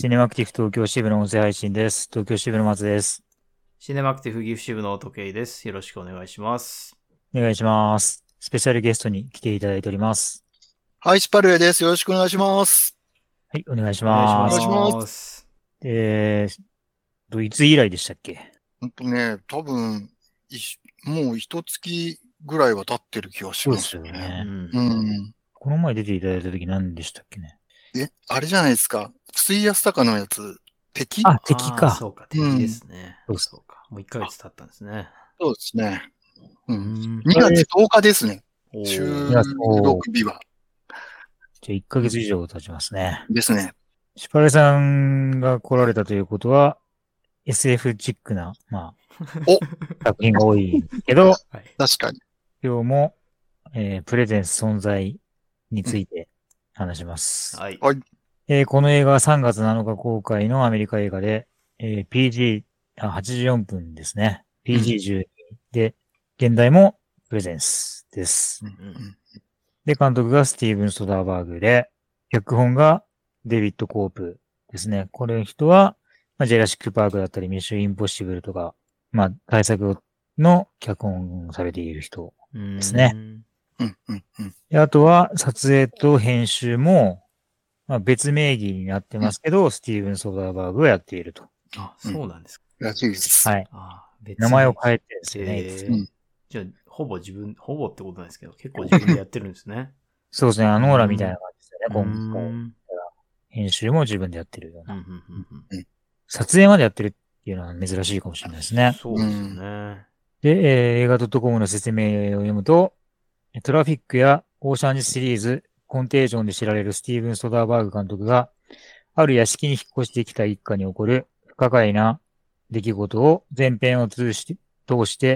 シネマクティブ東京支部の音声配信です。東京支部の松です。 シネマクティブ岐阜支部の時計です。よろしくお願いします。 お願いします。スペシャルゲストに来ていただいております。 はい、シパルヤです。よろしくお願いします。 はい、お願いしお願いします。 ます。 いつ以来でしたっけ？ 多分、もう一月ぐらいは経ってる気がしますそうですよね。 ね。この前出ていただいた時何でしたっけね？ あれじゃないですか。筒井康隆のやつ、敵？ 敵か。 そうか、敵ですね。 そうか。もう1ヶ月経ったんですね。 そうですね。2月10日ですね。収録日は。 じゃあ1ヶ月以上経ちますね。 ですね。 シパレさんが来られたということは、SF チックな、作品が多いけど、 確かに。 今日も、プレゼンス存在について話します。 はい。 この映画は3月7日公開のアメリカ映画で、PG84 分ですね。PG12 で、現代もプレゼンスです。で、監督がスティーブン・ソダーバーグで、脚本がデビッド・コープですね。これの人は、ジェラシック・パークだったり、ミッション・インポッシブルとか、大作の脚本をされている人ですね。で、あとは、撮影と編集も、別名義になってますけど、スティーブン・ソダーバーグがやっていると。 あ、そうなんですか。 らしいです。 はい。名前を変えてるんですよね。 じゃあ、ほぼってことなんですけど、結構自分でやってるんですね。 そうですね。ノーラみたいな感じですよね、今回。編集も自分でやってるような。撮影までやってるっていうのは珍しいかもしれないですね。 そうですよね。 で、映画 .com の説明を読むと、トラフィックやオーシャンズシリーズ、コンテージョンで知られるスティーブン・ソダーバーグ監督が、ある屋敷に引っ越してきた一家に起こる不可解な出来事を前編を通して、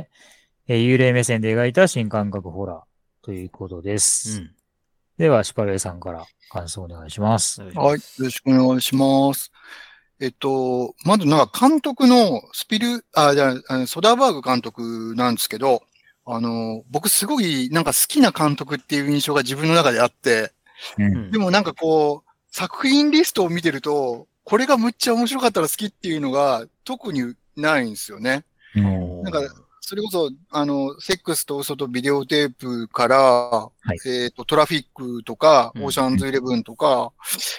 幽霊目線で描いた新感覚ホラーということです。では、シパレイさんから感想お願いします。 はい、よろしくお願いします。まず監督のソダーバーグ監督なんですけど、僕すごい好きな監督っていう印象が自分の中であって、でも作品リストを見てると、これがむっちゃ面白かったら好きっていうのが特にないんですよね。それこそ、セックスと嘘とビデオテープから、トラフィックとか、オーシャンズイレブンとか、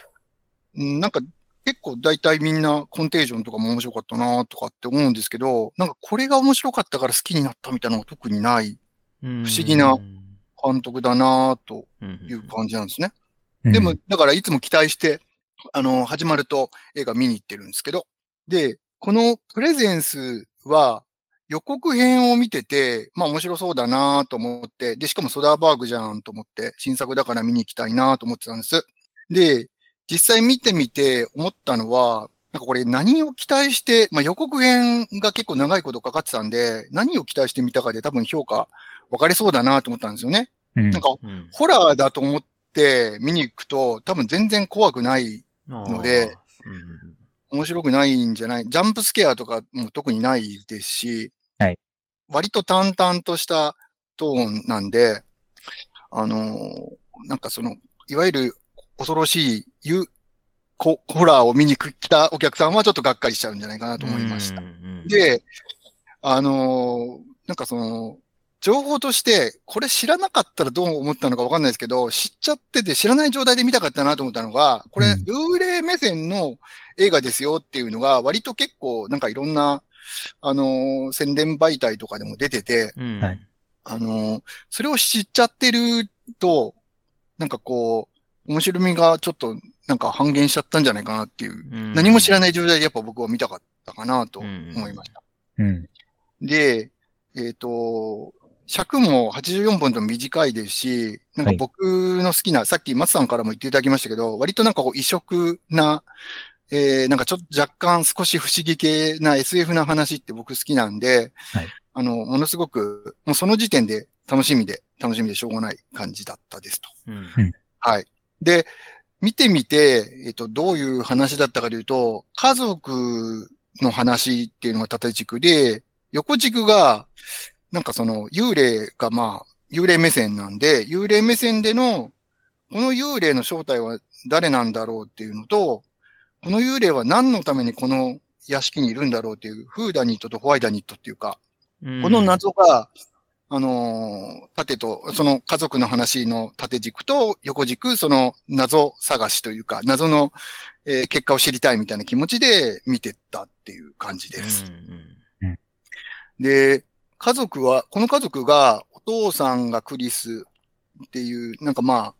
結構大体みんなコンテージョンとかも面白かったなとかって思うんですけど、これが面白かったから好きになったみたいなのが特にない、不思議な監督だなという感じなんですね。でも、だからいつも期待して、始まると映画見に行ってるんですけど、で、このプレゼンスは予告編を見てて、面白そうだなと思って、で、しかもソダーバーグじゃんと思って、新作だから見に行きたいなと思ってたんです。で、実際見てみて思ったのは、これ何を期待して、予告編が結構長いことかかってたんで、何を期待してみたかで多分評価分かれそうだなと思ったんですよね。ホラーだと思って見に行くと多分全然怖くないので、面白くないんじゃない。ジャンプスケアとかも特にないですし、割と淡々としたトーンなんで、いわゆる恐ろしいホラーを見に来たお客さんはちょっとがっかりしちゃうんじゃないかなと思いました。で、情報として、これ知らなかったらどう思ったのかわかんないですけど、知っちゃってて知らない状態で見たかったなと思ったのが、これ、幽霊目線の映画ですよっていうのが、割と結構いろんな、宣伝媒体とかでも出てて、それを知っちゃってると、面白みがちょっと半減しちゃったんじゃないかなっていう、何も知らない状態でやっぱ僕は見たかったかなと思いました。で、尺も84分と短いですし、僕の好きな、さっき松さんからも言っていただきましたけど、割と異色な、ちょっと若干少し不思議系な SF な話って僕好きなんで、ものすごく、もうその時点で楽しみでしょうがない感じだったですと。はい。で、見てみて、どういう話だったかというと、家族の話っていうのが縦軸で、横軸が、幽霊が幽霊目線なんで、幽霊目線での、この幽霊の正体は誰なんだろうっていうのと、 この幽霊は何のためにこの屋敷にいるんだろうっていう、フーダニットとホワイダニットっていうか、この謎が、縦と、その家族の話の縦軸と横軸、その謎探しというか、謎の、結果を知りたいみたいな気持ちで見てったっていう感じです。で、この家族が、お父さんがクリスっていう、なんかまあ、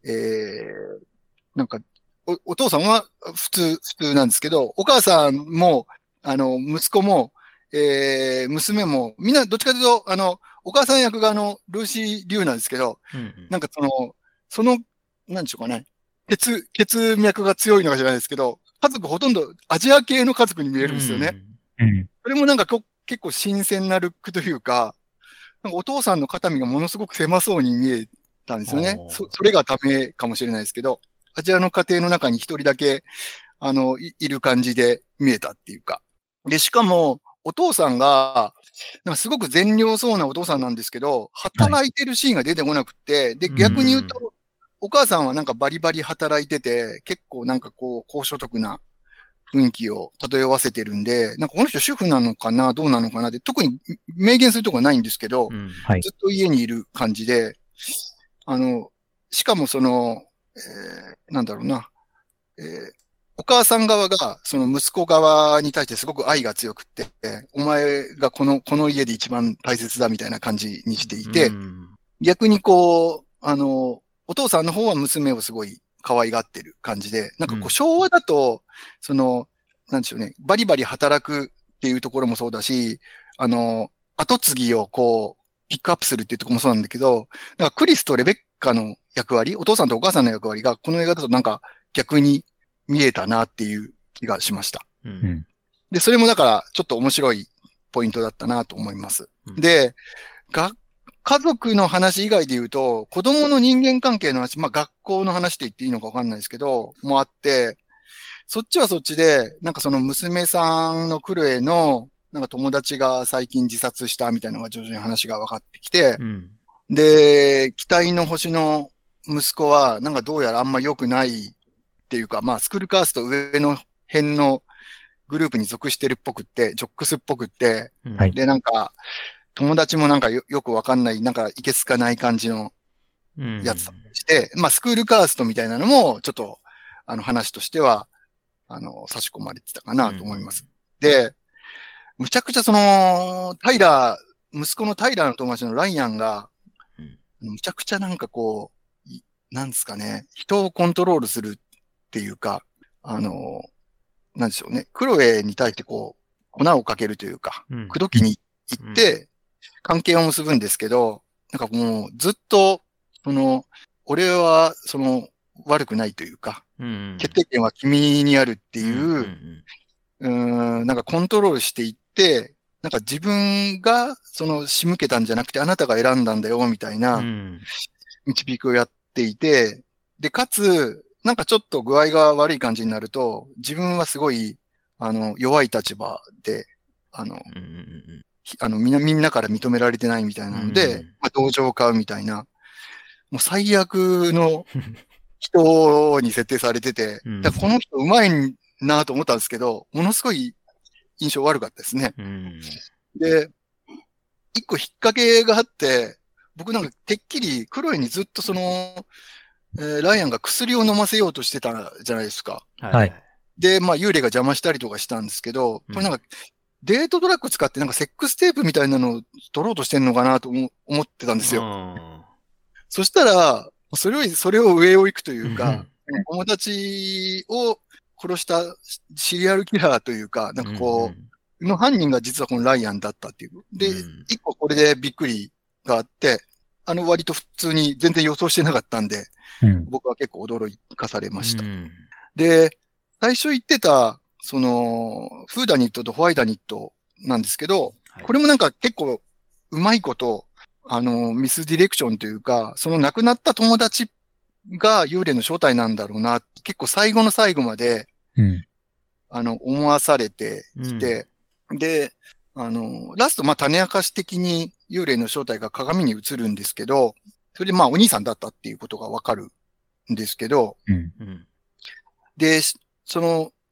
なんかお父さんは普通なんですけど、お母さんも、息子も、娘も、みんなどっちかというと、お母さん役がルーシー・リュウなんですけど、なんかなんでしょうかね、血脈が強いのかじゃないですけど、家族ほとんどアジア系の家族に見えるんですよね。それもなんか結構新鮮なルックというか、なんかお父さんの肩身がものすごく狭そうに見えたんですよね。それがダメかもしれないですけど、アジアの家庭の中に一人だけ、いる感じで見えたっていうか。で、しかも、お父さんが、なんかすごく善良そうなお父さんなんですけど、働いてるシーンが出てこなくて、で、逆に言うと、お母さんはなんかバリバリ働いてて、結構なんかこう、高所得な雰囲気を漂わせてるんで、なんかこの人主婦なのかな、どうなのかなって、特に明言するとこはないんですけど、ずっと家にいる感じで、しかもなんだろうな、お母さん側が、その息子側に対してすごく愛が強くって、お前がこの家で一番大切だみたいな感じにしていて、逆にこう、お父さんの方は娘をすごい可愛がってる感じで、なんかこう昭和だと、なんでしょうね、バリバリ働くっていうところもそうだし、後継ぎをこう、ピックアップするっていうところもそうなんだけど、なんかクリスとレベッカの役割、お父さんとお母さんの役割が、この映画だとなんか逆に見えたなっていう気がしました。で、それもだからちょっと面白いポイントだったなと思います。で、家族の話以外で言うと、子供の人間関係の話、まあ学校の話って言っていいのかわかんないですけど、もあって、そっちはそっちで、なんかその娘さんのクルエの、なんか友達が最近自殺したみたいなのが徐々に話が分かってきて、で、期待の星の息子は、なんかどうやらあんま良くないっていうか、まあスクールカースト上の辺のグループに属してるっぽくって、ジョックスっぽくって、で、なんか、友達もなんかよくわかんない、なんかいけつかない感じのやつだったりして、まあスクールカーストみたいなのも、ちょっと、話としては、差し込まれてたかなと思います。で、むちゃくちゃ息子のタイラーの友達のライアンが、むちゃくちゃなんかこう、なんですかね、人をコントロールするっていうか、なんでしょうね、クロエに対してこう、粉をかけるというか、口説きに行って、関係を結ぶんですけど、なんかもうずっと、俺は、悪くないというか、決定権は君にあるっていう、なんかコントロールしていって、なんか自分が、仕向けたんじゃなくて、あなたが選んだんだよ、みたいな、導きをやっていて、で、かつ、なんかちょっと具合が悪い感じになると、自分はすごい、弱い立場で、みんなから認められてないみたいなので、まあ、同情を買うみたいな、もう最悪の人に設定されてて、だからこの人うまいなと思ったんですけど、ものすごい印象悪かったですね。で、一個引っ掛けがあって、僕なんかてっきりクロエにずっとライアンが薬を飲ませようとしてたじゃないですか。 はい。 で、まあ幽霊が邪魔したりとかしたんですけど、これなんかデートドラッグ使ってなんかセックステープみたいなのを取ろうとしてんのかなと思ってたんですよ。そしたら、それを上を行くというか、友達を殺したシリアルキラーというか、なんかこう、の犯人が実はこのライアンだったっていう。で、一個これでびっくりがあって、割と普通に全然予想してなかったんで、僕は結構驚かされました。で、最初言ってた、フーダニットとホワイダニットなんですけど、これもなんか結構うまいこと、ミスディレクションというか、その亡くなった友達が幽霊の正体なんだろうな、結構最後の最後まで、思わされてきて、で、ラスト、まあ、種明かし的に幽霊の正体が鏡に映るんですけど、それでまあ、お兄さんだったっていうことがわかるんですけど、で、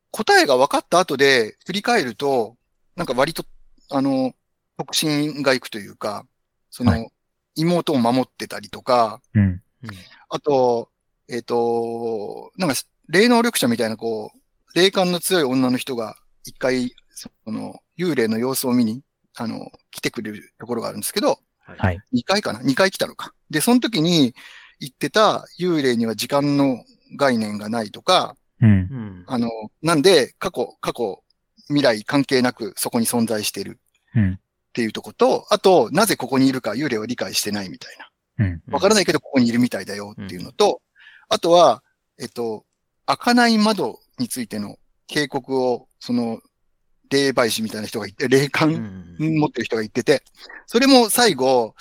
答えが分かった後で振り返ると、なんか割と、特進がいくというか、妹を守ってたりとか、あと、なんか、霊能力者みたいな、霊感の強い女の人が一回、幽霊の様子を見に、来てくれるところがあるんですけど、 はい。 2回かな ?2 回来たのか。で、その時に言ってた幽霊には時間の概念がないとか、なんで、過去、未来関係なくそこに存在してるっていうところと、あと、なぜここにいるか幽霊は理解してないみたいな。わからないけどここにいるみたいだよっていうのと、あとは、開かない窓についての警告を、霊媒師みたいな人がいて、霊感持ってる人が言ってて、それも最後、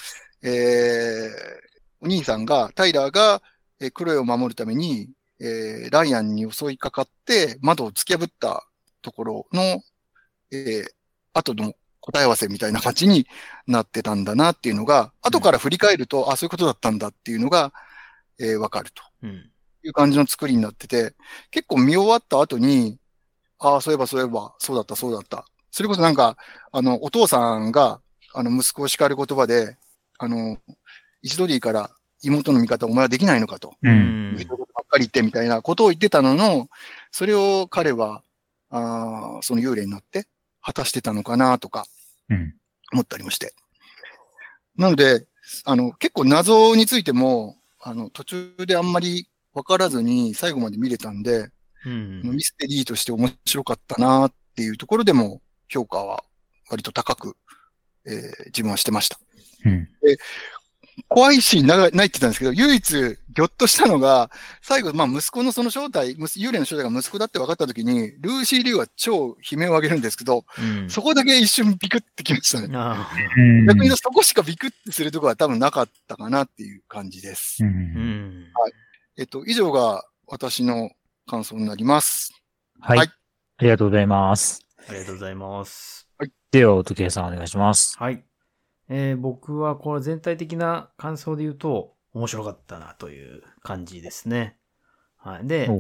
お兄さんが、タイラーが、クロエを守るために、ライアンに襲いかかって窓を突き破ったところの、後の答え合わせみたいな感じになってたんだなっていうのが、後から振り返ると、あ、そういうことだったんだっていうのが、わかるという感じの作りになってて、結構見終わった後に、ああ、そういえば、そうだった、そうだった。それこそなんか、お父さんが、息子を叱る言葉で、一度でいいから妹の味方お前はできないのかと。そういうことばっかり言ってみたいなことを言ってたのの、それを彼は、その幽霊になって果たしてたのかなとか、思ったりもして。なので、結構謎についても、途中であんまり分からずに最後まで見れたんで、ミステリーとして面白かったなっていうところでも評価は割と高く、自分はしてました。で怖いシーンないって言ったんですけど、唯一ギョッとしたのが、最後、息子のその正体、幽霊の正体が息子だって分かったときに、ルーシー・リュウは超悲鳴を上げるんですけど、そこだけ一瞬ビクってきましたね。逆にそこしかビクってするところは多分なかったかなっていう感じです。はい。以上が私の感想になります。 はい。ありがとうございます。 ありがとうございます。 はい。 では、時計さんお願いします。 はい。僕はこれ全体的な感想で言うと面白かったなという感じですね。はい。で、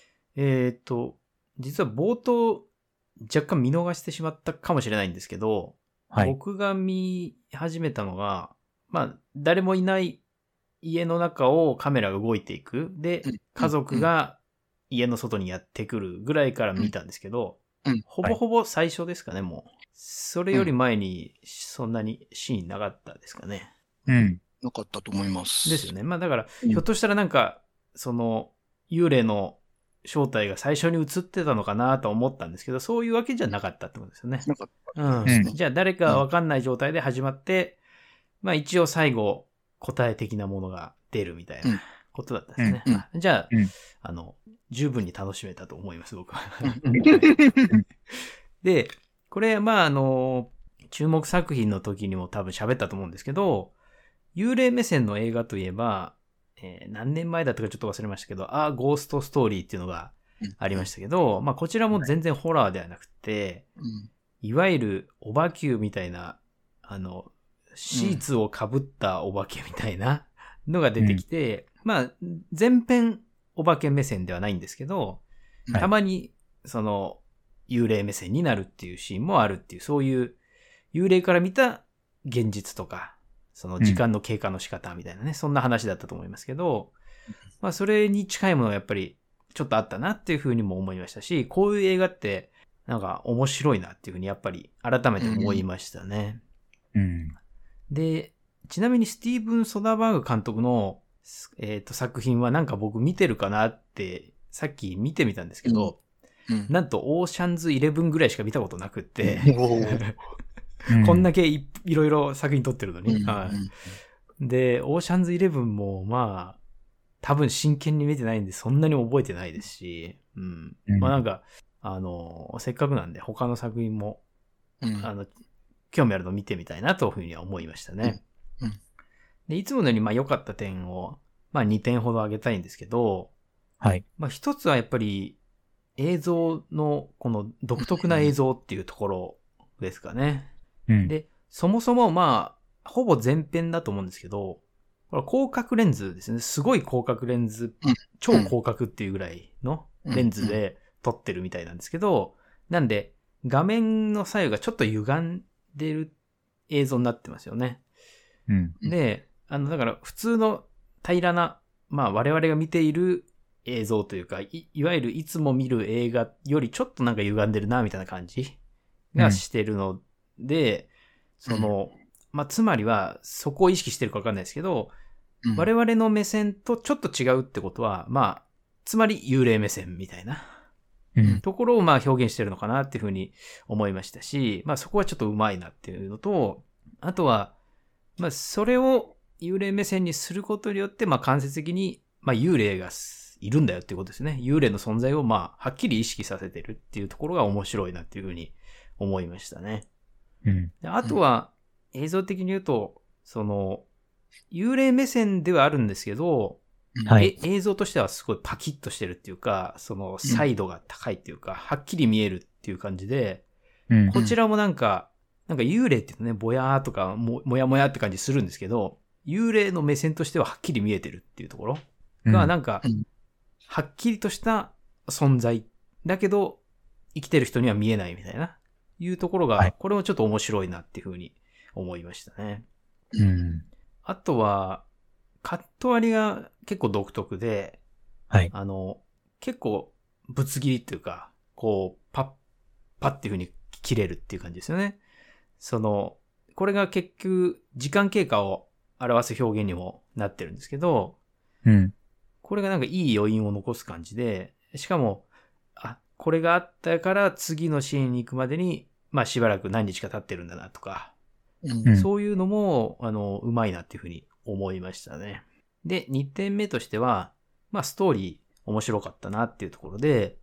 実は冒頭若干見逃してしまったかもしれないんですけど、僕が見始めたのが、誰もいない家の中をカメラが動いていく。で、家族が家の外にやってくるぐらいから見たんですけど、ほぼほぼ最初ですかね、もう。それより前にそんなにシーンなかったですかね。 なかったと思います。 ですよね。だから、ひょっとしたらなんか、幽霊の正体が最初に映ってたのかなと思ったんですけど、そういうわけじゃなかったってことですよね。 なかったですね。 じゃあ誰かわかんない状態で始まって、一応最後、答え的なものが出るみたいなことだったんですね。じゃあ、十分に楽しめたと思います、僕は。で、これ、注目作品の時にも多分喋ったと思うんですけど、幽霊目線の映画といえば、何年前だったかちょっと忘れましたけど、ゴーストストーリーっていうのがありましたけど、こちらも全然ホラーではなくて、いわゆるお化けみたいな、シーツを被ったお化けみたいなのが出てきて、全編お化け目線ではないんですけど、たまに幽霊目線になるっていうシーンもあるっていう、そういう幽霊から見た現実とか、その時間の経過の仕方みたいなね、そんな話だったと思いますけど、それに近いものがやっぱりちょっとあったなっていうふうにも思いましたし、こういう映画ってなんか面白いなっていうふうにやっぱり改めて思いましたね。で、ちなみにスティーブン・ソダーバーグ監督の、作品はなんか僕見てるかなってさっき見てみたんですけど、なんとオーシャンズ11ぐらいしか見たことなくって、こんだけいろいろ作品撮ってるのに。で、オーシャンズ11も多分真剣に見てないんでそんなに覚えてないですし、なんか、せっかくなんで他の作品も、興味あるの見てみたいなというふうには思いましたね。で、いつものより良かった点を、2点ほど挙げたいんですけど、一つはやっぱり映像のこの独特な映像っていうところですかね。で、そもそもほぼ全編だと思うんですけど、これ広角レンズですね。すごい広角レンズ、超広角っていうぐらいのレンズで撮ってるみたいなんですけど、なんで、画面の左右がちょっと歪んでる映像になってますよね。 うん。 で、だから普通の平らな、まあ我々が見ている映像というか、いわゆるいつも見る映画よりちょっとなんか歪んでるな、みたいな感じがしてるので、まあつまりはそこを意識してるかわかんないですけど、我々の目線とちょっと違うってことは、まあ、つまり幽霊目線みたいなところをまあ表現してるのかなっていうふうに思いましたし、まあそこはちょっとうまいなっていうのと、あとは、まあそれを幽霊目線にすることによって、まあ間接的に、まあ幽霊がいるんだよっていうことですね。幽霊の存在をまあはっきり意識させてるっていうところが面白いなっていうふうに思いましたね。あとは映像的に言うと、幽霊目線ではあるんですけど、はい、映像としてはすごいパキッとしてるっていうか、サイドが高いっていうか、はっきり見えるっていう感じで、こちらもなんか幽霊って言うとね、ぼやーとかもやもやって感じするんですけど、幽霊の目線としてははっきり見えてるっていうところが、なんか、はっきりとした存在だけど、生きてる人には見えないみたいな、いうところが、これもちょっと面白いなっていうふうに思いましたね。あとは、カット割りが結構独特で、はい。結構、ぶつ切りっていうか、こう、パッっていう風に切れるっていう感じですよね。これが結局、時間経過を表す表現にもなってるんですけど、これがなんかいい余韻を残す感じで、しかも、これがあったから次のシーンに行くまでに、まあしばらく何日か経ってるんだなとか、そういうのも、うまいなっていう風に思いましたね。で、2点目としては、まあ、ストーリー面白かったなっていうところで、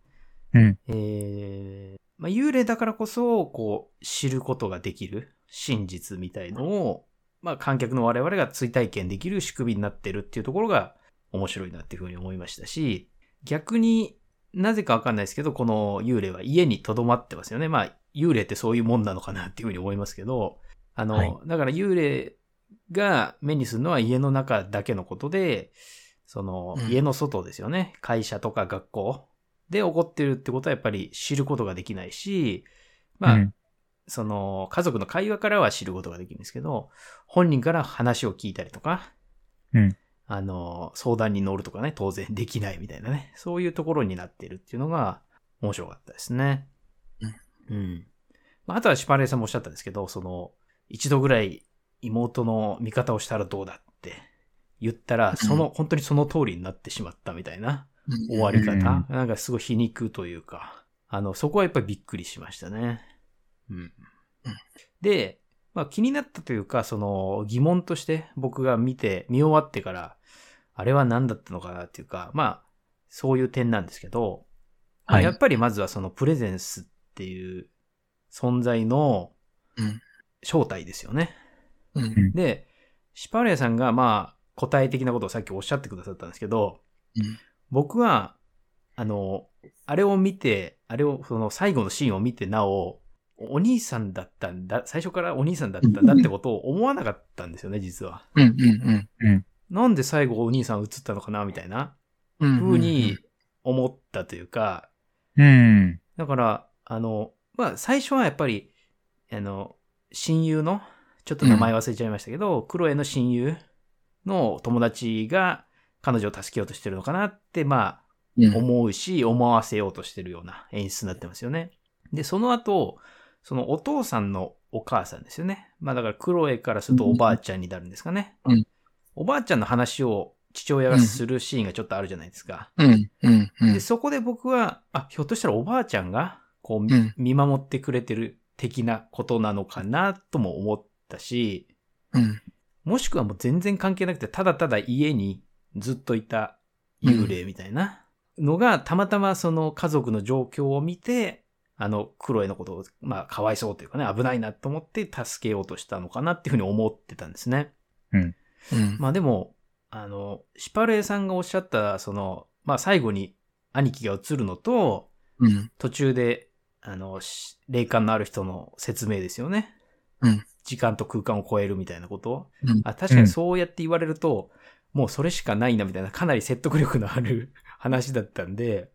まあ、幽霊だからこそ、こう、知ることができる真実みたいのを、まあ、観客の我々が追体験できる仕組みになってるっていうところが面白いなっていうふうに思いましたし、逆になぜかわかんないですけど、この幽霊は家に留まってますよね。まあ、幽霊ってそういうもんなのかなっていうふうに思いますけど、だから幽霊が目にするのは家の中だけのことで、家の外ですよね。会社とか学校で起こってるってことはやっぱり知ることができないし、まあ、家族の会話からは知ることができるんですけど、本人から話を聞いたりとか、相談に乗るとかね、当然できないみたいなね、そういうところになってるっていうのが面白かったですね。あとはシュパレーさんもおっしゃったんですけど、一度ぐらい妹の味方をしたらどうだって言ったら、本当にその通りになってしまったみたいな終わり方。なんかすごい皮肉というか、そこはやっぱりびっくりしましたね。で、まあ気になったというか、疑問として僕が見終わってから、あれは何だったのかなっていうか、まあ、そういう点なんですけど、やっぱりまずはプレゼンスっていう存在の正体ですよね。で、シュパレーさんがまあ答え的なことをさっきおっしゃってくださったんですけど、僕はあれを見て、最後のシーンを見てなお、お兄さんだったんだ、最初からお兄さんだったんだってことを思わなかったんですよね、実は。なんで最後お兄さん映ったのかなみたいな風に思ったというか、だからまあ最初はやっぱり親友のちょっと名前忘れちゃいましたけど、クロエの親友の友達が彼女を助けようとしてるのかなって、まあ、思うし、思わせようとしてるような演出になってますよね。で、その後、お父さんのお母さんですよね。まあだからクロエからするとおばあちゃんになるんですかね。おばあちゃんの話を父親がするシーンがちょっとあるじゃないですか。で、そこで僕は、ひょっとしたらおばあちゃんが、こう、見守ってくれてる的なことなのかなとも思ったし、もしくはもう全然関係なくて、ただただ家にずっといた幽霊みたいなのが、たまたまその家族の状況を見て、クロエのことを、まあ、かわいそうというかね、危ないなと思って助けようとしたのかなっていうふうに思ってたんですね。まあでも、シュパレーさんがおっしゃった、まあ最後に兄貴が映るのと、途中で、霊感のある人の説明ですよね。時間と空間を超えるみたいなこと。確かにそうやって言われると、もうそれしかないなみたいな、かなり説得力のある話だったんで、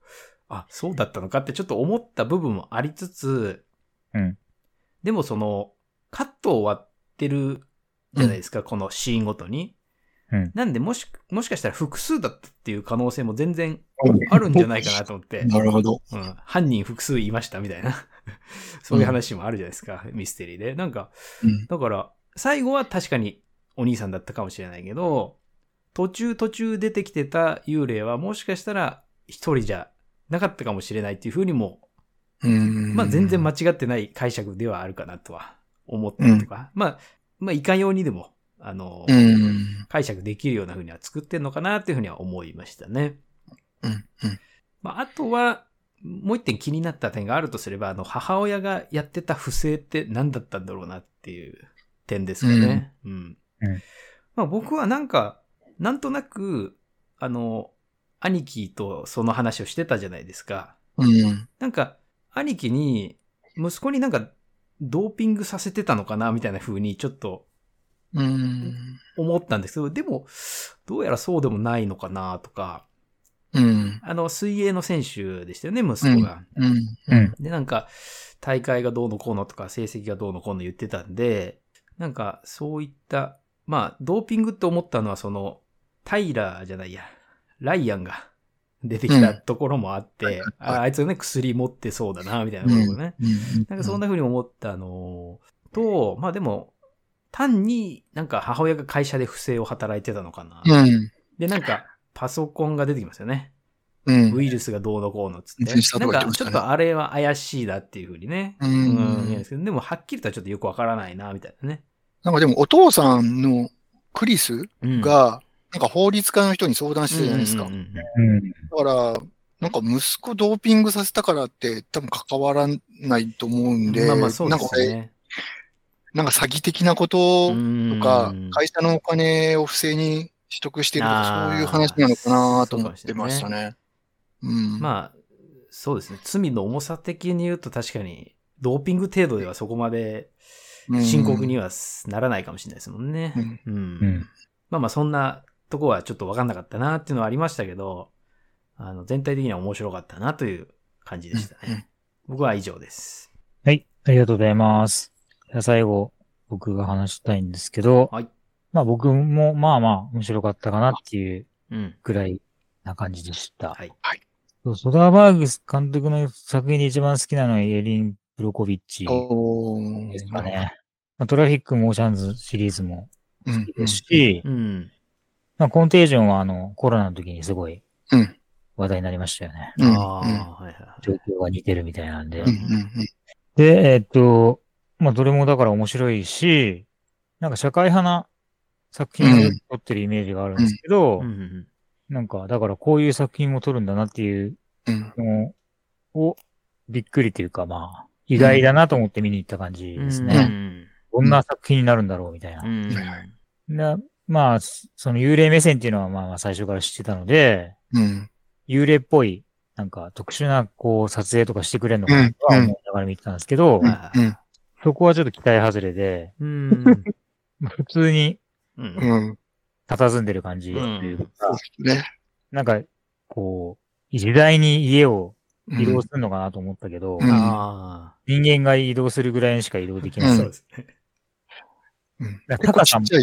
あ、そうだったのかってちょっと思った部分もありつつ、 うん。 でもカットを割ってるじゃないですか、このシーンごとに。 うん。 なんでもしかしたら複数だったっていう可能性も全然あるんじゃないかなと思って。 なるほど。 うん。犯人複数いましたみたいな。そういう話もあるじゃないですか、ミステリーで。なんか、だから、最後は確かにお兄さんだったかもしれないけど、途中出てきてた幽霊はもしかしたら一人じゃなかったかもしれないっていうふうにも、まあ全然間違ってない解釈ではあるかなとは思ったりとか、まあいかようにでも、解釈できるようなふうには作ってんのかなっていうふうには思いましたね。まああとは、もう一点気になった点があるとすれば、母親がやってた不正って何だったんだろうなっていう点ですかね。まあ僕はなんとなく、兄貴とその話をしてたじゃないですか。なんか、兄貴に、息子になんか、ドーピングさせてたのかなみたいな風にちょっと、思ったんですけど、でも、どうやらそうでもないのかなとか、水泳の選手でしたよね、息子が。で、なんか、大会がどうのこうのとか、成績がどうのこうの言ってたんで、なんか、そういった、まあ、ドーピングって思ったのはタイラーじゃないや、ライアンが出てきたところもあって、あいつがね、薬持ってそうだな、みたいなことをね。なんかそんな風に思ったのと、まあでも、単になんか母親が会社で不正を働いてたのかな。で、なんかパソコンが出てきますよね。ウイルスがどうのこうのっつって。なんかちょっとあれは怪しいだっていう風にね。言うんですけど、でもはっきりとはちょっとよくわからないな、みたいなね。 なんかでもお父さんのクリスが、なんか法律家の人に相談してたじゃないですか。だから、なんか息子ドーピングさせたからって多分関わらないと思うんで、 まあそうですね。 なんか詐欺的なこととか、会社のお金を不正に取得してるとか、そういう話なのかなと思ってましたね。 まあ、そうですね。罪の重さ的に言うと確かに、ドーピング程度ではそこまで深刻にはならないかもしれないですもんね。まあそんなとこはちょっとわかんなかったなっていうのはありましたけど、全体的には面白かったなという感じでしたね。僕は以上です。 はい、ありがとうございます。最後、僕が話したいんですけど、まあ僕もまあ面白かったかなっていうぐらいな感じでした。ソダーバーグ監督の作品で一番好きなのはエリン・ブロコビッチですかね。トラフィック・モーシャンズシリーズも好きですし、まあコンテージョンはコロナの時にすごい話題になりましたよね。状況が似てるみたいなんで。で、まあどれもだから面白いし、なんか社会派な作品を撮ってるイメージがあるんですけど、なんかだからこういう作品も撮るんだなっていうのをびっくりというかまあ意外だなと思って見に行った感じですね。どんな作品になるんだろうみたいな。まあ、その幽霊目線っていうのはまあ最初から知ってたので、幽霊っぽいなんか特殊なこう撮影とかしてくれるのかなとは思いながら見てたんですけど、そこはちょっと期待外れで、普通に佇んでる感じというか、なんかこう、時代に家を移動するのかなと思ったけど、人間が移動するぐらいにしか移動できない。そうですね。高さも、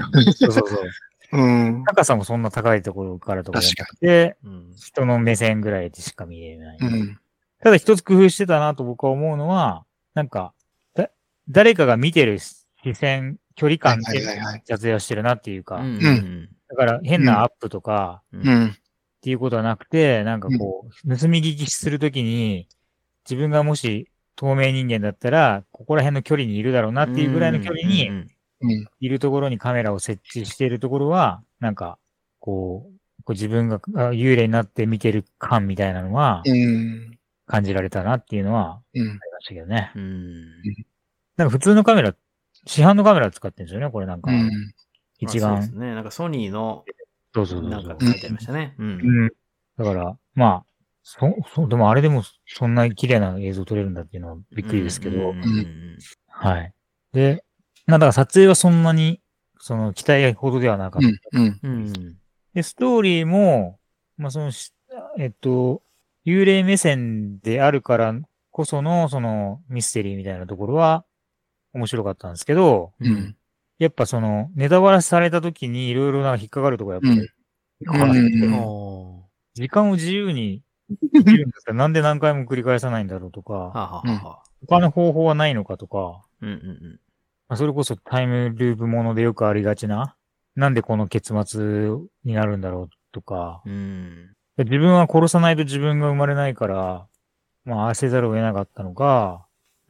高さもそんな高いところからとかじゃなくて、人の目線ぐらいでしか見えない。ただ一つ工夫してたなと僕は思うのは、なんか、誰かが見てる視線、距離感で撮影をしてるなっていうか、だから変なアップとか、っていうことはなくて、なんかこう、盗み聞きするときに、自分がもし透明人間だったら、ここら辺の距離にいるだろうなっていうぐらいの距離に、いるところにカメラを設置しているところは、なんか、こう自分が幽霊になって見てる感みたいなのは、感じられたなっていうのは、ありましたけどね。なんか普通のカメラ、市販のカメラ使ってるんですよね、これなんか。一眼。 そうですね。なんかソニーの、なんか書いてありましたね。 だから、まあ、でもあれでもそんな綺麗な映像撮れるんだっていうのはびっくりですけど。はい。で、だから撮影はそんなに、期待ほどではなかった。で、ストーリーも、まあ、幽幽霊目線であるからこその、そのミステリーみたいなところは面白かったんですけど、 うん。 やっぱその、ネタバラシされた時にいろいろな引っかかるところやっぱり、時間を自由にできるんですから、なんで何回も繰り返さないんだろうとか、他の方法はないのかとか、それこそタイムループものでよくありがちな、なんでこの結末になるんだろうとか、自分は殺さないと自分が生まれないから、まあ、ああせざるを得なかったのか、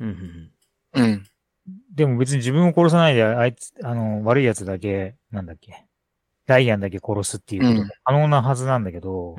でも別に自分を殺さないで、あいつ、悪い奴だけ、なんだっけ、ダイアンだけ殺すっていうことも可能なはずなんだけど、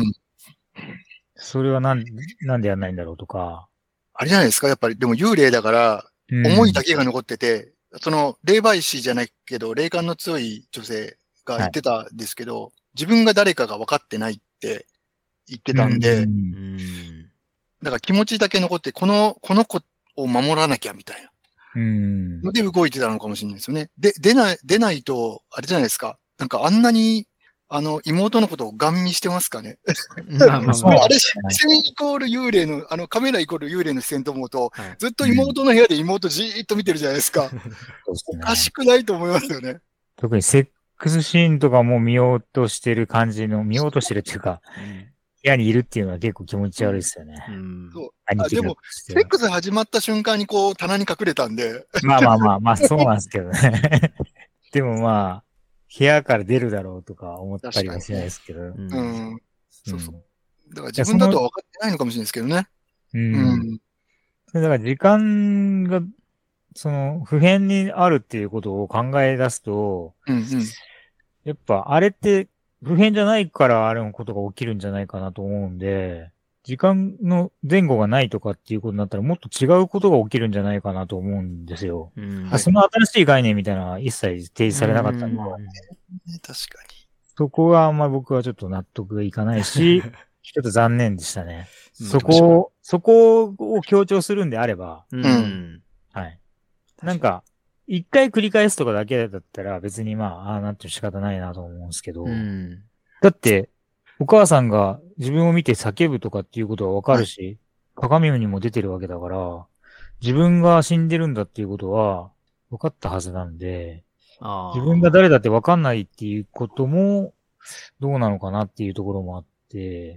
それはなんでやんないんだろうとか。 あれじゃないですか、やっぱり、でも幽霊だから、思いだけが残ってて、その、霊媒師じゃないけど、霊感の強い女性が言ってたんですけど、自分が誰かが分かってないって言ってたんで、だから気持ちだけ残って、この子を守らなきゃみたいな。ので動いてたのかもしれないですよね。で、出ないと、あれじゃないですか。なんかあんなに、妹のことをガン見してますかね。あれ、視線イコール幽霊の、カメライコール幽霊の視線と思うと、ずっと妹の部屋で妹じーっと見てるじゃないですか。おかしくないと思いますよね。 特にセックスシーンとかも見ようとしてる感じの、見ようとしてるっていうか、部屋にいるっていうのは結構気持ち悪いですよね。 そうでも、セックス始まった瞬間にこう、棚に隠れたんで。 まあ、そうなんですけどね。でもまあ、部屋から出るだろうとか思ったりはしないですけど。 そうそう。だから自分だとは分かってないのかもしれないですけどね。 だから時間が、その、普遍にあるっていうことを考え出すと、やっぱあれって普遍じゃないからあれのことが起きるんじゃないかなと思うんで、時間の前後がないとかっていうことになったらもっと違うことが起きるんじゃないかなと思うんですよ。その新しい概念みたいなのは一切提示されなかったので、 確かに。 そこはあんまり僕はちょっと納得がいかないし、ちょっと残念でしたね。そこを強調するんであれば、はい。なんか、一回繰り返すとかだけだったら別になんて仕方ないなと思うんですけど、だって、お母さんが自分を見て叫ぶとかっていうことはわかるし、鏡にも出てるわけだから、自分が死んでるんだっていうことは分かったはずなんで、自分が誰だって分かんないっていうこともどうなのかなっていうところもあって、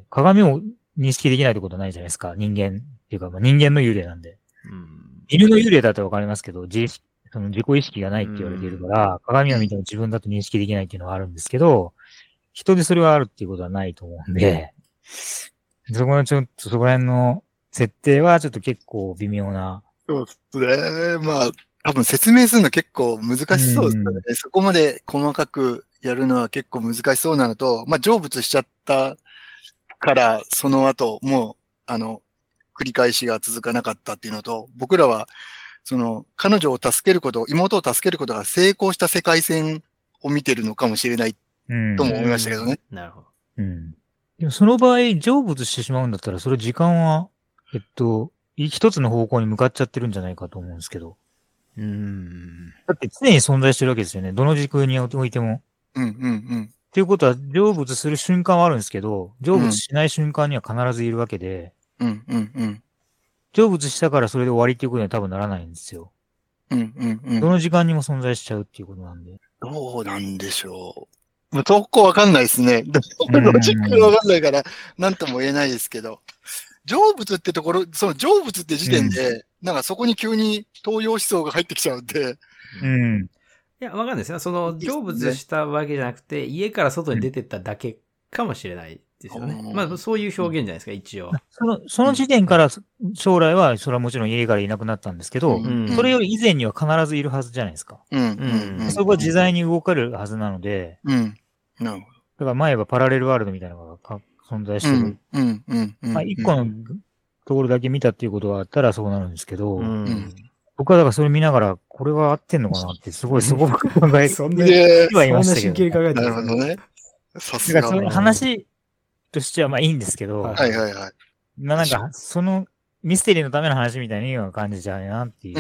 鏡を認識できないってことはないじゃないですか。人間っていうか、人間の幽霊なんで。犬の幽霊だと分かりますけど、その自己意識がないって言われているから、鏡を見ても自分だと認識できないっていうのがあるんですけど、人でそれがあるっていうことはないと思うんで、そこら辺の設定はちょっと結構微妙な。 そうですね。多分説明するの結構難しそうですよね。そこまで細かくやるのは結構難しそうなのと、成仏しちゃったから、その後、もう、繰り返しが続かなかったっていうのと、僕らは、彼女を助けること、妹を助けることが成功した世界線を見てるのかもしれないとも思いましたけどね。 なるほど。 でもその場合、成仏してしまうんだったら、それ時間は、一つの方向に向かっちゃってるんじゃないかと思うんですけど。だって常に存在してるわけですよね。どの時空においても。っていうことは、成仏する瞬間はあるんですけど、成仏しない瞬間には必ずいるわけで、成仏したからそれで終わりっていうことには多分ならないんですよ。どの時間にも存在しちゃうっていうことなんで。 どうなんでしょう。そこわかんないですね。ロジックがわかんないから、なんとも言えないですけど。成仏ってところ、その成仏って時点で、なんかそこに急に東洋思想が入ってきちゃうんで。 いや、わかんないですよ。その、成仏したわけじゃなくて、家から外に出てっただけかもしれないですよね。そういう表現じゃないですか、一応。 その時点から将来は、それはもちろん家からいなくなったんですけど、それより以前には必ずいるはずじゃないですか。そこは自在に動かれるはずなので、だから前はパラレルワールドみたいなのが存在してる。一個のところだけ見たっていうことがあったらそうなるんですけど、僕はだからそれ見ながら、これは合ってんのかなって、すごく考え、 そんな真剣に考えてなるほどね。 さすが。話としてはいいんですけど、なんか、そのミステリーのための話みたいな感じじゃないなっていう。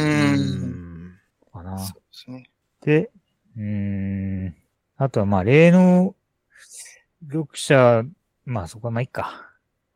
かな。で、あとは霊能読者、そこはいいか。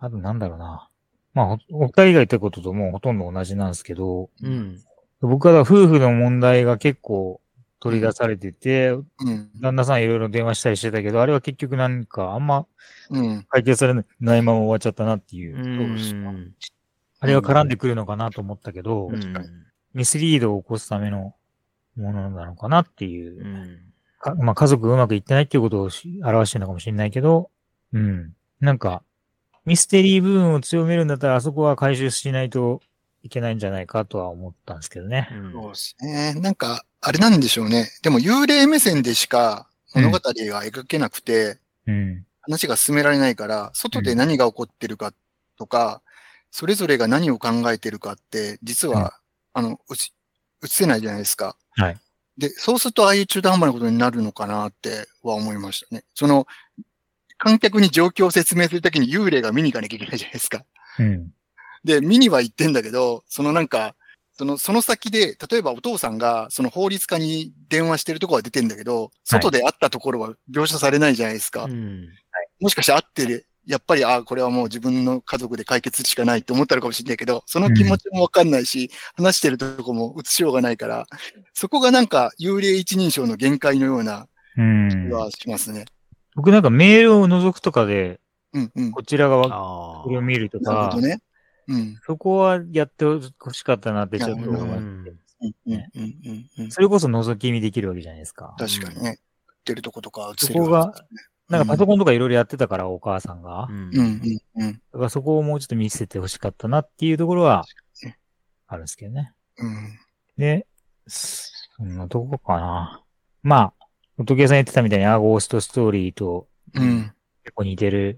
あとなんだろうな。まあ、お二人が言ったことともうほとんど同じなんですけど、 うん。 僕は夫婦の問題が結構取り出されてて、 うん。 旦那さんいろいろ電話したりしてたけど、あれは結局なんかあんまうん。 解決されないまま終わっちゃったなっていう。 そうですか。 あれが絡んでくるのかなと思ったけど、 うんミスリードを起こすためのものなのかなっていう。 うんまあ家族がうまくいってないっていうことを表してるのかもしれないけど、うん。なんか、ミステリー部分を強めるんだったらあそこは回収しないといけないんじゃないかとは思ったんですけどね。 そうですね。なんか、あれなんでしょうね。でも幽霊目線でしか物語が描けなくて、話が進められないから、外で何が起こってるかとか、それぞれが何を考えてるかって、実は、映せないじゃないですか。 はい。 で、そうするとああいう中途半端なことになるのかなっては思いましたね。観客に状況を説明するときに幽霊が見に行かなきゃいけないじゃないですか。で、見には行ってんだけど、その先で、例えばお父さんがその法律家に電話してるところは出てんだけど、外で会ったところは描写されないじゃないですか。もしかして会ってる、やっぱり、これはもう自分の家族で解決しかないって思ったのかもしれないけど、その気持ちもわかんないし、話してるとこも映しようがないから、そこがなんか幽霊一人称の限界のような気はしますね。 僕なんかメールを覗くとかで、こちら側、これを見るとか、 なるほどね。 そこはやってほしかったなってちょっと思って。それこそ覗き見できるわけじゃないですか。 確かにね。出るとことか映せる。そこが、なんかパソコンとかいろいろやってたから、お母さんが。だからそこをもうちょっと見せてほしかったなっていうところは、あるんですけどね。で、そんなとこかな。まあ、仏さん言ってたみたいにゴーストストーリーと、結構似てる、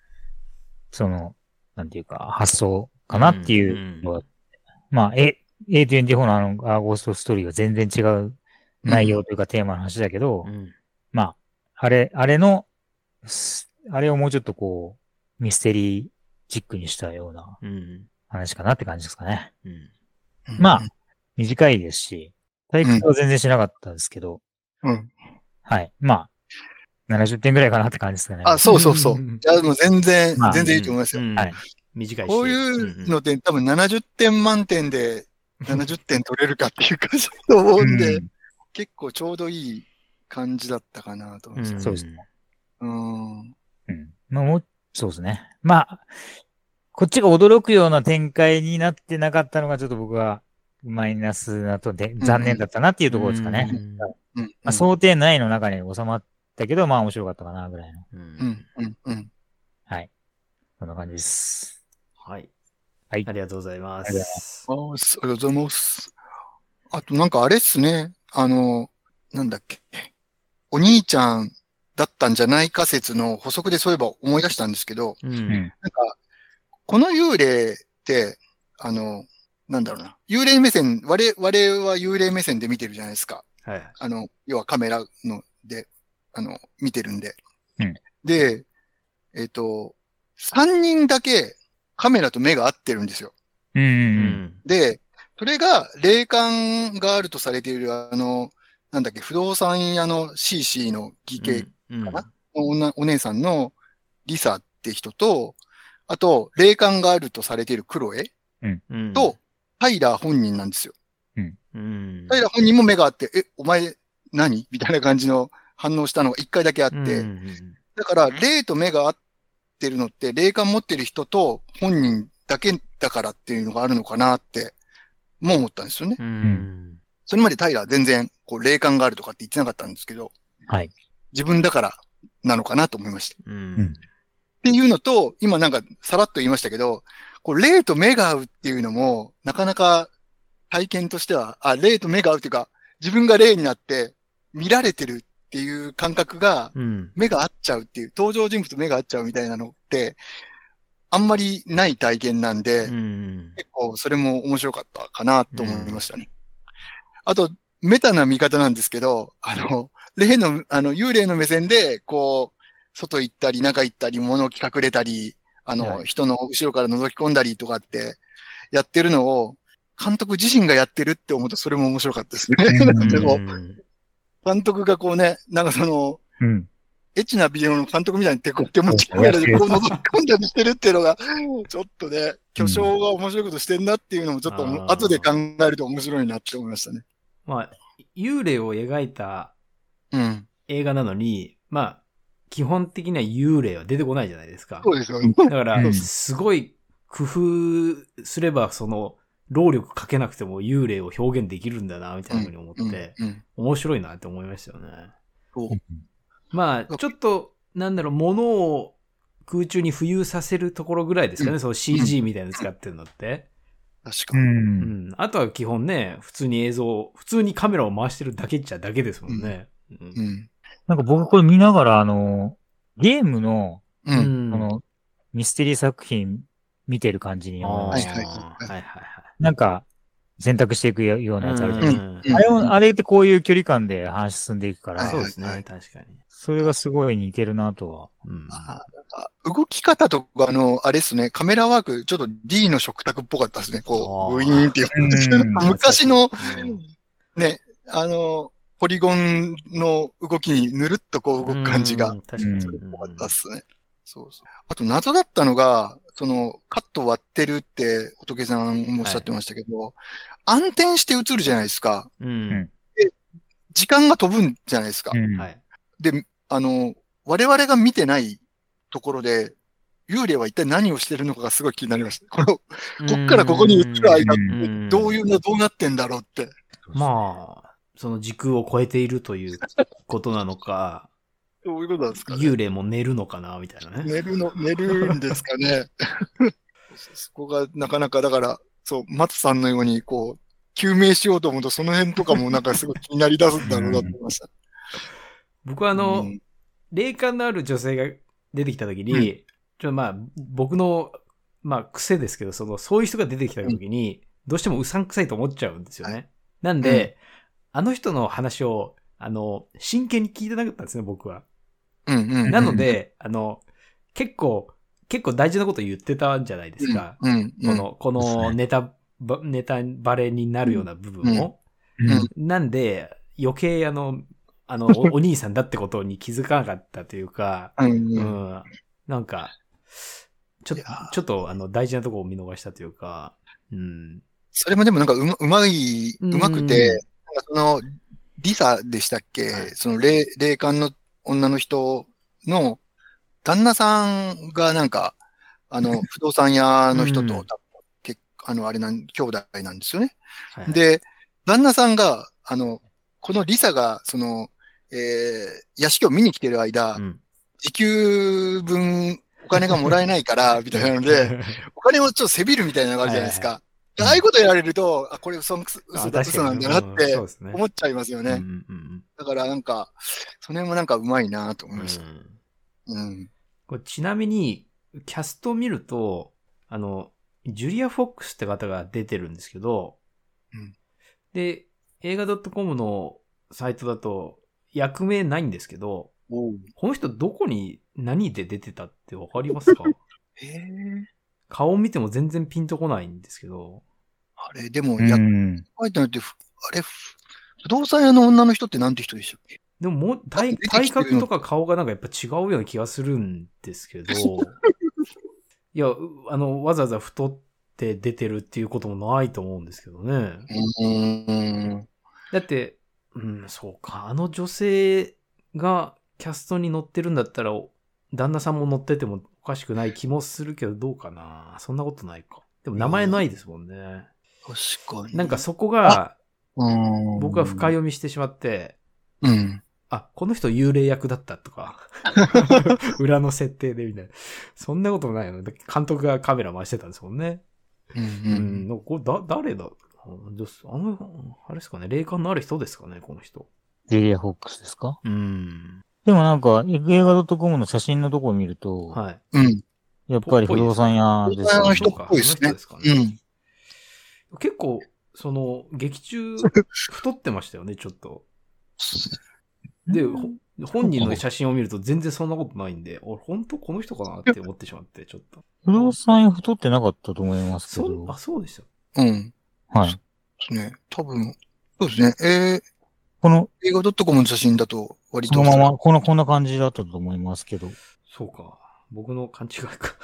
なんていうか、発想かなっていうのは、まあ、A24 のゴーストストーリーは全然違う内容というかテーマの話だけど、まあ、あれをもうちょっとこう、ミステリーチックにしたような話かなって感じですかね。まあ、短いですし、退屈は全然しなかったですけど、はい。まあ、70点ぐらいかなって感じですかね。 そうそうそう。いや、もう全然いいと思いますよ。 はい。短いし。 こういうのって多分70点満点で70点取れるかっていう感じだと思うんで、結構ちょうどいい感じだったかなと思います。 そうですね。まあ、そうですね。まあ、こっちが驚くような展開になってなかったのがちょっと僕はマイナスなとで残念だったなっていうところですかね。想定内の中に収まったけど、まあ面白かったかなぐらいの。はい。そんな感じです。 はい。はい。ありがとうございます。 ありがとうございます。あとなんかあれっすね。なんだっけ。お兄ちゃんだったんじゃないか説の補足でそういえば思い出したんですけど、なんか、この幽霊って、なんだろうな。幽霊目線、我々は幽霊目線で見てるじゃないですか。 はい。 要はカメラので、見てるんで。で、3人だけカメラと目が合ってるんですよ。で、それが霊感があるとされている、なんだっけ、不動産屋の CC の義兄かな、お姉さんのリサって人と、あと、霊感があるとされているクロエと、タイラー本人なんですよ。タイラー本人も目があって、お前何みたいな感じの反応したのが1回だけあって、だから、霊と目が合ってるのって、霊感持ってる人と本人だけだからっていうのがあるのかなって、もう思ったんですよね。それまでタイラー全然、霊感があるとかって言ってなかったんですけど、 はい。 自分だからなのかなと思いました。っていうのと、今なんかさらっと言いましたけど、霊と目が合うっていうのも、なかなか体験としては、霊と目が合うっていうか、自分が霊になって見られてるっていう感覚が、目が合っちゃうっていう、登場人物と目が合っちゃうみたいなのって、あんまりない体験なんで、結構それも面白かったかなと思いましたね。あと、メタな見方なんですけど、幽霊の目線で、外行ったり、中行ったり、物置隠れたり、人の後ろから覗き込んだりとかってやってるのを、監督自身がやってるって思うと、それも面白かったですね。監督がなんかエッチなビデオの監督みたいに手持ちカメラでこう覗き込んだりしてるっていうのが、ちょっとね、巨匠が面白いことしてんなっていうのもちょっと後で考えると面白いなって思いましたね。 まあ、幽霊を描いた映画なのに、まあ、基本的には幽霊は出てこないじゃないですか。 そうですよね。 だから、すごい工夫すれば、労力かけなくても幽霊を表現できるんだな、みたいなふうに思って、面白いなって思いましたよね。まあ、ちょっと、物を空中に浮遊させるところぐらいですかね、その CG みたいなの使ってるのって。 確かに。 あとは基本ね、普通にカメラを回してるだけっちゃだけですもんね。 なんか僕これ見ながら、ゲームの、ミステリー作品見てる感じに思いました。なんか、選択していくようなやつあるじゃないですか。あれってこういう距離感で話進んでいくから。 そうですね、確かに。 それがすごい似てるなとは。 動き方とか、あれですね、カメラワーク、ちょっと D の食卓っぽかったですね。こう、ウィーンっていう。昔の、ね、ポリゴンの動きにぬるっとこう動く感じが、それっぽかったっすね。そうそう。あと謎だったのが、カット割ってるって仏さんもおっしゃってましたけど、暗転して映るじゃないですか。で、時間が飛ぶんじゃないですか。で、我々が見てないところで、幽霊は一体何をしてるのかがすごい気になりました。こっからここに映る間ってどうなってんだろうって。 まあ、その時空を超えているということなのか、 そういうことなんですかね。 幽霊も寝るのかなみたいなね。 寝るんですかね。そこがなかなか、だから、そう、松さんのように、こう、究明しようと思うと、その辺とかもなんかすごい気になり出すんだろうなと思いました。 僕は霊感のある女性が出てきたときに、僕の、癖ですけど、そういう人が出てきたときに、どうしてもうさんくさいと思っちゃうんですよね。なんで、あの人の話を、真剣に聞いてなかったんですね、僕は。なので、結構大事なこと言ってたんじゃないですか。このネタバレになるような部分を。なんで、余計お兄さんだってことに気づかなかったというか、なんか、ちょっと大事なところを見逃したというか、 それもでもなんかうまくて、リサでしたっけ、霊感の女の人の旦那さんがなんか、不動産屋の人と、兄弟なんですよね。で、旦那さんが、このリサが、屋敷を見に来てる間、時給分お金がもらえないから、みたいなので、お金をちょっとせびるみたいなのがあるじゃないですか。ああいうことやられると、これ嘘なんだなって思っちゃいますよね。だからなんか、その辺もなんかうまいなと思いました。 これちなみに、キャストを見ると、ジュリア・フォックスって方が出てるんですけど、で、映画 .com のサイトだと、役名ないんですけど、この人何で出てたってわかりますか？顔を見ても全然ピンとこないんですけど。 あれ、でも、書いてなくて、あれ、不動産屋の女の人ってなんて人でしたっけ？ でも体格とか顔がなんかやっぱ違うような気がするんですけど、いや、わざわざ太って出てるっていうこともないと思うんですけどね。だって、そうか、女性がキャストに乗ってるんだったら、旦那さんも乗っててもおかしくない気もするけど、どうかな？そんなことないか。でも名前ないですもんね。 確かに。 なんかそこが、僕は深読みしてしまって、この人幽霊役だったとか、裏の設定でみたいな。そんなこともないよね。監督がカメラ回してたんですもんね。これ誰だ？あれですかね、霊感のある人ですかね、この人。 ジェリア・フォックスですか？でもなんか、映画 .com の写真のとこを見ると、やっぱり不動産屋ですよね。不動産屋の人っぽいですね。 結構、劇中、太ってましたよね、ちょっと。で、本人の写真を見ると全然そんなことないんで、本当この人かなって思ってしまって、ちょっと。 不動産屋太ってなかったと思いますけど。 そうでした。 はい。 ね。多分、そうですね。 この、 映画 .com の写真だと割と。 そのまま、こんな感じだったと思いますけど。 そうか。僕の勘違いか。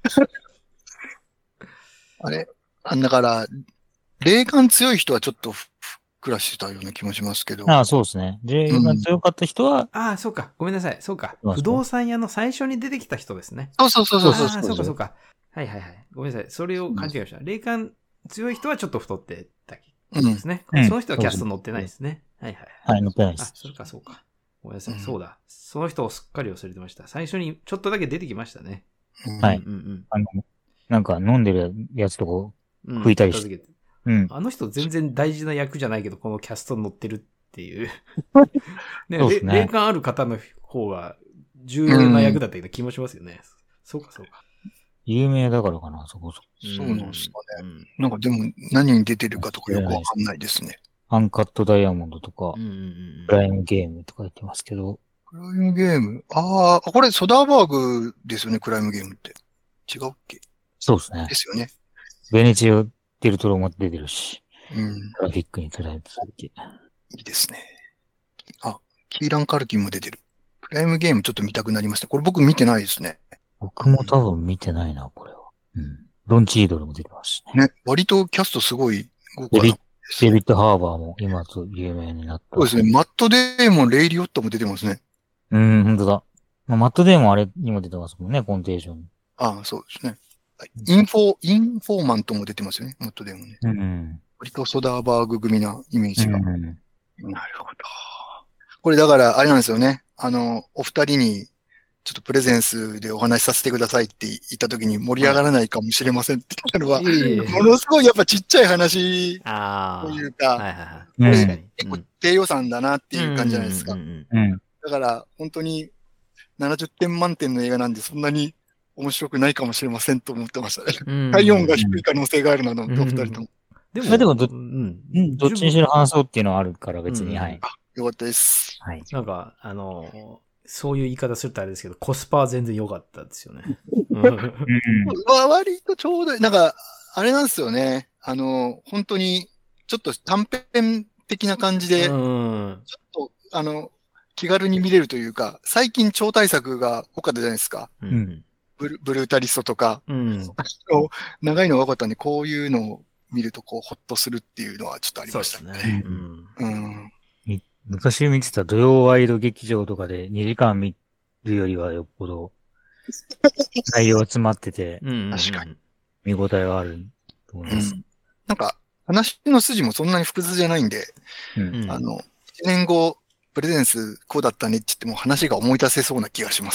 あれだから、霊感強い人はちょっとふっくらしてたような気もしますけど。 ああ、そうですね。霊が強かった人は、 ああ、そうか。ごめんなさい。そうか。不動産屋の最初に出てきた人ですね。 そうそうそうそうそう。 ああ、そうかそうか。はいはいはい。ごめんなさい。それを勘違いました。霊感強い人はちょっと太ってたですね。その人はキャスト載ってないですね。はいはい。 はい、載ってないです。 あ、それかそうか。ごめんなさい。そうだ。その人をすっかり忘れてました。最初にちょっとだけ出てきましたね。 はい。なんか飲んでるやつとか拭いたりして。 あの人全然大事な役じゃないけど、このキャストに載ってるっていう。ね、霊感ある方の方が重要な役だったような気もしますよね。そうかそうか。 有名だからかな、そこそこ。 そうなんですかね。なんかでも何に出てるかとかよくわかんないですね。 アンカットダイヤモンドとか、プライムゲームとか言ってますけど。 クライムゲームこれソダーバーグですよね、クライムゲームって。違うっけ？ そうですね。 ですよね。 ベネチアデルトロも出てるし。 うん。 グラフィックにトライブされて。 いいですね。キーラン・カルキンも出てる。クライムゲームちょっと見たくなりました。これ僕見てないですね。 僕も多分見てないな、これは。ロンチードルも出てますしね。ね、割とキャストすごい豪華な。 デビッド・ハーバーも今と有名になった。 そうですね。マット・デーモン、レイリオットも出てますね。 本当だ。マット・デーモンあれにも出てますもんね、コンテージョン。 そうですね。インフォーマントも出てますよね、マット・デーモンね。割とソダーバーグ組なイメージが。なるほど。これだから、あれなんですよね。お二人に、ちょっとプレゼンスでお話しさせてくださいって言った時に盛り上がらないかもしれませんって言ったのは、ものすごいやっぱちっちゃい話というか、これ結構低予算だなっていう感じじゃないですか。だから本当に70点満点の映画なんでそんなに面白くないかもしれませんと思ってましたね。体温が低い可能性があるなの、お二人とも。 でもどっちにしろ話そうっていうのはあるから別に、はい。 よかったです。 はい。なんか、そういう言い方するとあれですけど、コスパは全然良かったですよね。 割とちょうど、なんか、あれなんですよね。本当に、ちょっと短編的な感じで、ちょっと、気軽に見れるというか、最近超大作が多かったじゃないですか。ブルータリストとか、長いのが多かったんで、こういうのを見ると、こう、ほっとするっていうのはちょっとありましたね。 昔見てた土曜ワイド劇場とかで2時間見るよりはよっぽど内容詰まってて、 確かに。 見応えがあると思います。 なんか、話の筋もそんなに複雑じゃないんで、1年後、プレゼンスこうだったねって言っても話が思い出せそうな気がします。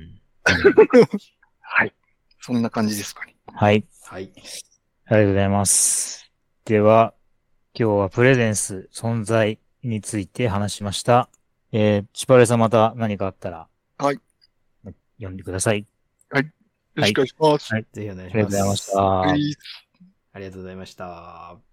はい。そんな感じですかね。 はい。 はい。 ありがとうございます。では、今日はプレゼンス存在について話しました。チパレさんまた何かあったら、 はい。 読んでください。 はい。よろしくお願いします。 はい。ぜひお願いします。 ありがとうございました。 ありがとうございました。